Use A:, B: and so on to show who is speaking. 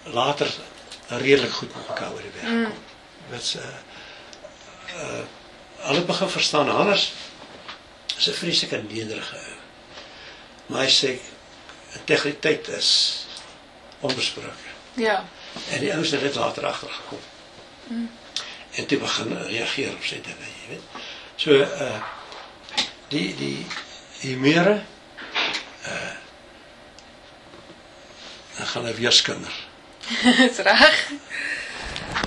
A: later redelik goed met mekaar oor die weg kom. Dit hulle begin verstaan, Hannes is 'n vreeslike nederige ou. Maar hy sê, integriteit is onbesproken.
B: Ja.
A: En die ouens het dit later agtergekom. En toe begin reageer op sy dinge, jy weet. So, die mere, dan gaan hy weer skinder.
B: Dis reg.